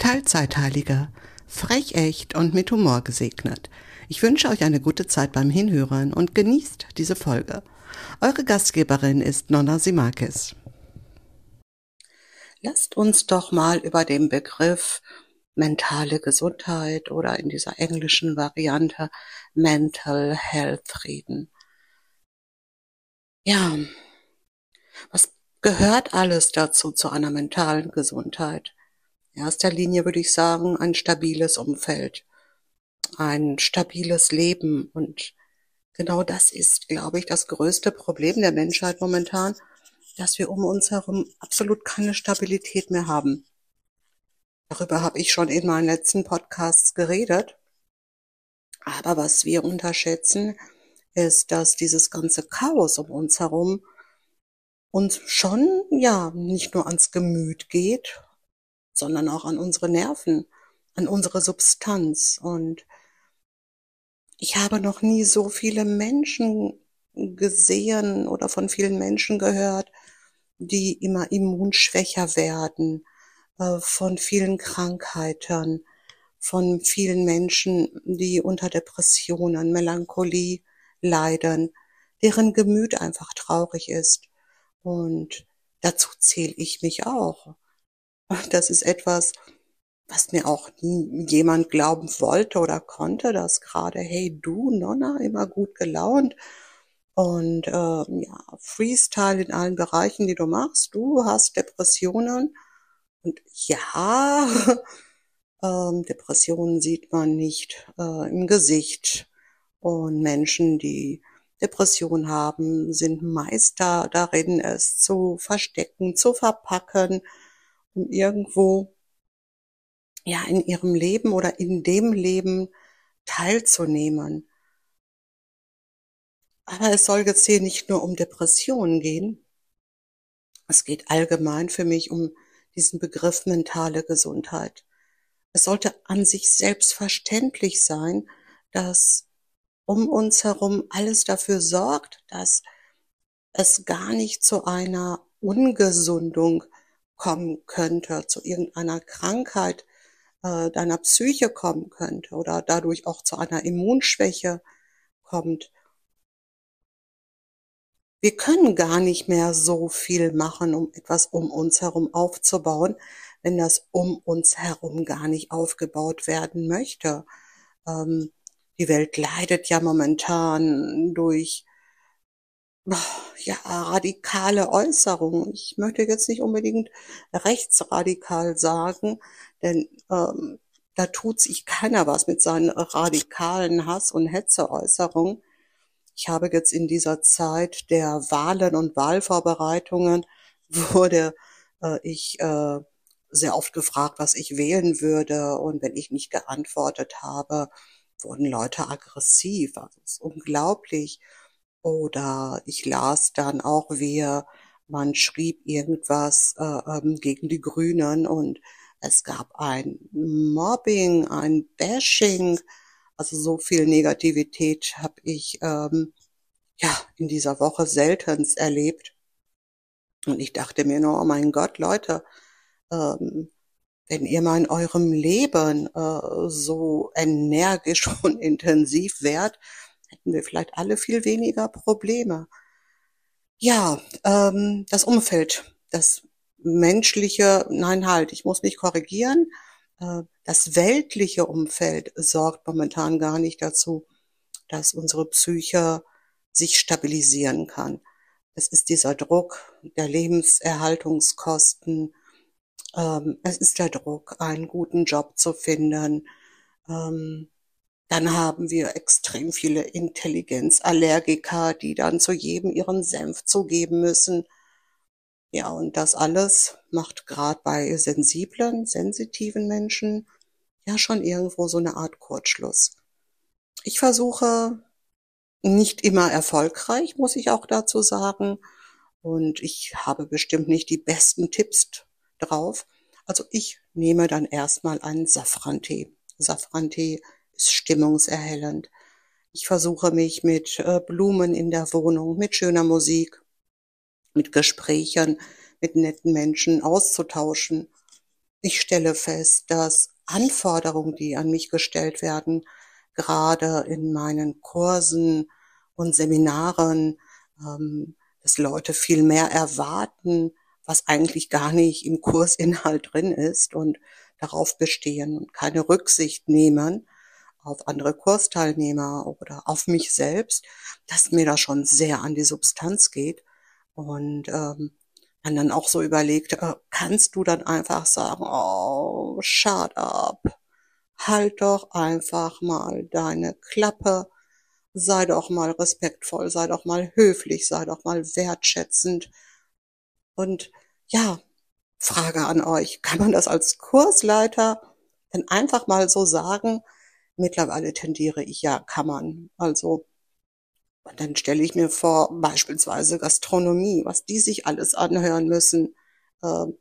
Teilzeitheiliger, frech echt und mit Humor gesegnet. Ich wünsche euch eine gute Zeit beim Hinhören und genießt diese Folge. Eure Gastgeberin ist Nonna Simakis. Lasst uns doch mal über den Begriff mentale Gesundheit oder in dieser englischen Variante Mental Health reden. Ja, was gehört alles dazu zu einer mentalen Gesundheit? In erster Linie würde ich sagen, ein stabiles Umfeld, ein stabiles Leben. Und genau das ist, glaube ich, das größte Problem der Menschheit momentan, dass wir um uns herum absolut keine Stabilität mehr haben. Darüber habe ich schon in meinen letzten Podcasts geredet. Aber was wir unterschätzen, ist, dass dieses ganze Chaos um uns herum uns schon, ja, nicht nur ans Gemüt geht, sondern auch an unsere Nerven, an unsere Substanz. Und ich habe noch nie so viele Menschen gesehen oder von vielen Menschen gehört, die immer immunschwächer werden, von vielen Krankheiten, von vielen Menschen, die unter Depressionen, Melancholie leiden, deren Gemüt einfach traurig ist. Und dazu zähle ich mich auch. Das ist etwas, was mir auch nie jemand glauben wollte oder konnte, dass gerade, hey du, Nonna, immer gut gelaunt und ja, Freestyle in allen Bereichen, die du machst. Du hast Depressionen und ja, Depressionen sieht man nicht im Gesicht. Und Menschen, die Depression haben, sind Meister darin, es zu verstecken, zu verpacken, um irgendwo ja in ihrem Leben oder in dem Leben teilzunehmen. Aber es soll jetzt hier nicht nur um Depressionen gehen. Es geht allgemein für mich um diesen Begriff mentale Gesundheit. Es sollte an sich selbstverständlich sein, dass um uns herum alles dafür sorgt, dass es gar nicht zu einer Ungesundung kommen könnte, zu irgendeiner Krankheit deiner Psyche kommen könnte oder dadurch auch zu einer Immunschwäche kommt. Wir können gar nicht mehr so viel machen, um etwas um uns herum aufzubauen, wenn das um uns herum gar nicht aufgebaut werden möchte. Ähm, Die Welt leidet ja momentan durch ja, radikale Äußerungen. Ich möchte jetzt nicht unbedingt rechtsradikal sagen, denn da tut sich keiner was mit seinen radikalen Hass- und Hetzeäußerungen. Ich habe jetzt in dieser Zeit der Wahlen und Wahlvorbereitungen wurde ich sehr oft gefragt, was ich wählen würde. Und wenn ich nicht geantwortet habe, wurden Leute aggressiv. Also es ist unglaublich. Oder ich las dann auch, wie man schrieb irgendwas gegen die Grünen und es gab ein Mobbing, ein Bashing. Also so viel Negativität habe ich ja in dieser Woche seltenst erlebt. Und ich dachte mir nur, oh mein Gott, Leute, ähm, wenn ihr mal in eurem Leben so energisch und intensiv wärt, hätten wir vielleicht alle viel weniger Probleme. Ja, das Umfeld, das menschliche, nein, halt, ich muss mich korrigieren. Das weltliche Umfeld sorgt momentan gar nicht dazu, dass unsere Psyche sich stabilisieren kann. Es ist dieser Druck der Lebenserhaltungskosten. Es ist der Druck, einen guten Job zu finden. Ähm, Dann haben wir extrem viele Intelligenzallergiker, die dann zu jedem ihren Senf zugeben müssen. Ja, und das alles macht gerade bei sensiblen, sensitiven Menschen ja schon irgendwo so eine Art Kurzschluss. Ich versuche nicht immer erfolgreich, muss ich auch dazu sagen. Und ich habe bestimmt nicht die besten Tipps drauf. Also ich nehme dann erstmal einen Safrantee. Safrantee ist stimmungserhellend. Ich versuche mich mit Blumen in der Wohnung, mit schöner Musik, mit Gesprächen, mit netten Menschen auszutauschen. Ich stelle fest, dass Anforderungen, die an mich gestellt werden, gerade in meinen Kursen und Seminaren, dass Leute viel mehr erwarten, was eigentlich gar nicht im Kursinhalt drin ist und darauf bestehen und keine Rücksicht nehmen auf andere Kursteilnehmer oder auf mich selbst, dass mir das schon sehr an die Substanz geht und man dann auch so überlegt, kannst du dann einfach sagen, oh, shut up, halt doch einfach mal deine Klappe, sei doch mal respektvoll, sei doch mal höflich, sei doch mal wertschätzend. Und ja, Frage an euch, kann man das als Kursleiter denn einfach mal so sagen? Mittlerweile tendiere ich, ja, kann man. Also, und dann stelle ich mir vor, beispielsweise Gastronomie, was die sich alles anhören müssen. Ähm,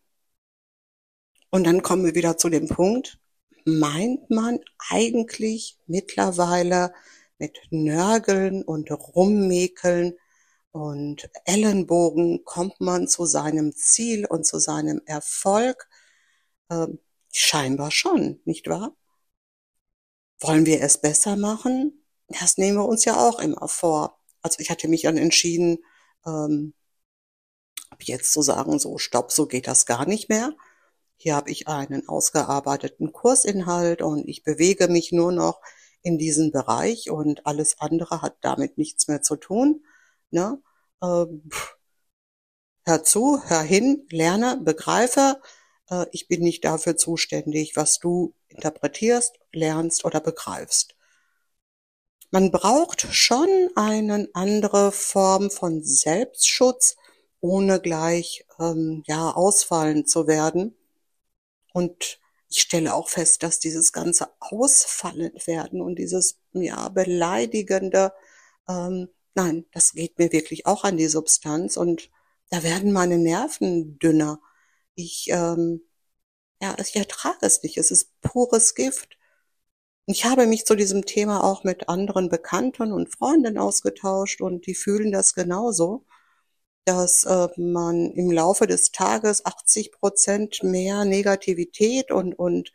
Und dann kommen wir wieder zu dem Punkt, meint man eigentlich mittlerweile mit Nörgeln und Rummäkeln und Ellenbogen kommt man zu seinem Ziel und zu seinem Erfolg? Scheinbar schon, nicht wahr? Wollen wir es besser machen? Das nehmen wir uns ja auch immer vor. Also ich hatte mich dann entschieden, ähm, jetzt zu sagen, so stopp, so geht das gar nicht mehr. Hier habe ich einen ausgearbeiteten Kursinhalt und ich bewege mich nur noch in diesem Bereich und alles andere hat damit nichts mehr zu tun. Ne? Ähm, Hör zu, hör hin, lerne, begreife. Ich bin nicht dafür zuständig, was du interpretierst, lernst oder begreifst. Man braucht schon eine andere Form von Selbstschutz, ohne gleich ja ausfallen zu werden. Und ich stelle auch fest, dass dieses ganze ausfallend werden und dieses ja beleidigende, nein, das geht mir wirklich auch an die Substanz und da werden meine Nerven dünner. Ich ja, ich ertrage es nicht. Es ist pures Gift. Ich habe mich zu diesem Thema auch mit anderen Bekannten und Freunden ausgetauscht und die fühlen das genauso, dass man im Laufe des Tages 80% mehr Negativität und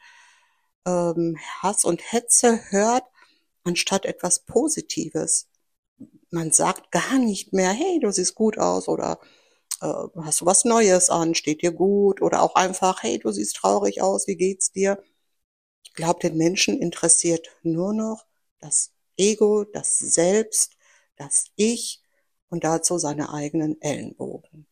Hass und Hetze hört, anstatt etwas Positives. Man sagt gar nicht mehr, hey, du siehst gut aus oder hast du was Neues an, steht dir gut oder auch einfach, hey, du siehst traurig aus, wie geht's dir? Ich glaube, den Menschen interessiert nur noch das Ego, das Selbst, das Ich und dazu seine eigenen Ellenbogen.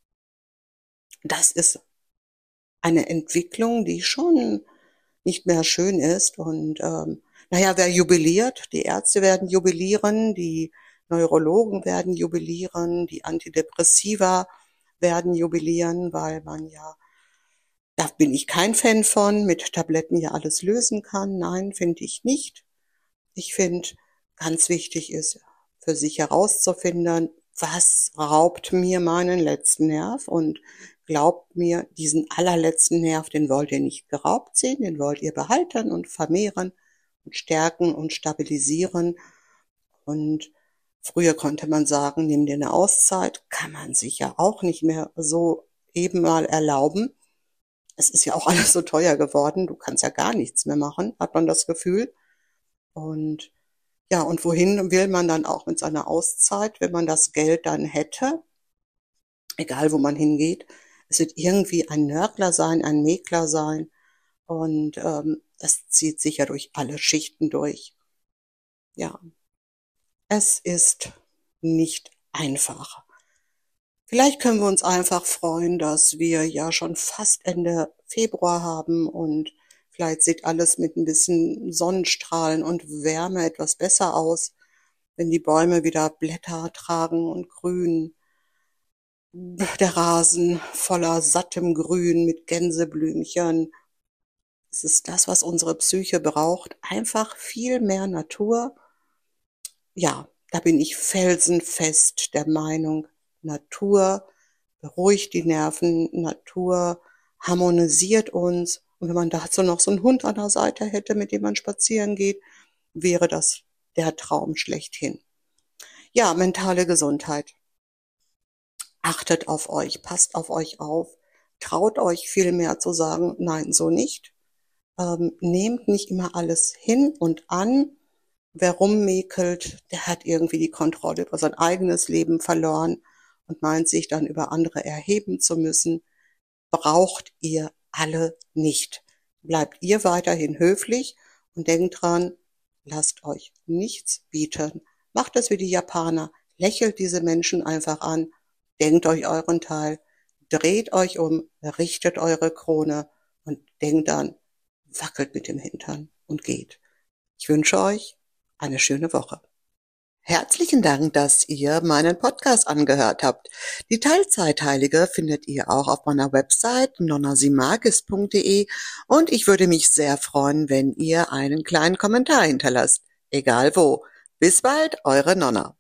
Das ist eine Entwicklung, die schon nicht mehr schön ist. Und naja, wer jubiliert? Die Ärzte werden jubilieren, die Neurologen werden jubilieren, die Antidepressiva werden jubilieren, weil man ja, da bin ich kein Fan von, mit Tabletten ja alles lösen kann. Nein, finde ich nicht. Ich finde, ganz wichtig ist, für sich herauszufinden, was raubt mir meinen letzten Nerv und glaubt mir, diesen allerletzten Nerv, den wollt ihr nicht geraubt sehen, den wollt ihr behalten und vermehren und stärken und stabilisieren. Und früher konnte man sagen, nimm dir eine Auszeit, kann man sich ja auch nicht mehr so eben mal erlauben. Es ist ja auch alles so teuer geworden, du kannst ja gar nichts mehr machen, hat man das Gefühl. Und ja, und wohin will man dann auch mit seiner Auszeit, wenn man das Geld dann hätte, egal wo man hingeht? Es wird irgendwie ein Nörgler sein, ein Mäkler sein und das zieht sich ja durch alle Schichten durch. Ja, es ist nicht einfach. Vielleicht können wir uns einfach freuen, dass wir ja schon fast Ende Februar haben und vielleicht sieht alles mit ein bisschen Sonnenstrahlen und Wärme etwas besser aus, wenn die Bäume wieder Blätter tragen und grün, der Rasen voller sattem Grün mit Gänseblümchen. Es ist das, was unsere Psyche braucht. Einfach viel mehr Natur. Ja, da bin ich felsenfest der Meinung, Natur beruhigt die Nerven, Natur harmonisiert uns. Und wenn man dazu noch so einen Hund an der Seite hätte, mit dem man spazieren geht, wäre das der Traum schlechthin. Ja, mentale Gesundheit. Achtet auf euch, passt auf euch auf, Traut euch viel mehr zu sagen, nein, so nicht. Nehmt nicht immer alles hin und an. Wer rummäkelt, der hat irgendwie die Kontrolle über sein eigenes Leben verloren und meint sich dann über andere erheben zu müssen. Braucht ihr alle nicht. Bleibt ihr weiterhin höflich und denkt dran, lasst euch nichts bieten. Macht es wie die Japaner. Lächelt diese Menschen einfach an. Denkt euch euren Teil. Dreht euch um, richtet eure Krone und denkt dann, wackelt mit dem Hintern und geht. Ich wünsche euch eine schöne Woche. Herzlichen Dank, dass ihr meinen Podcast angehört habt. Die Teilzeitheilige findet ihr auch auf meiner Website nonnasimagis.de und ich würde mich sehr freuen, wenn ihr einen kleinen Kommentar hinterlasst. Egal wo. Bis bald, eure Nonna.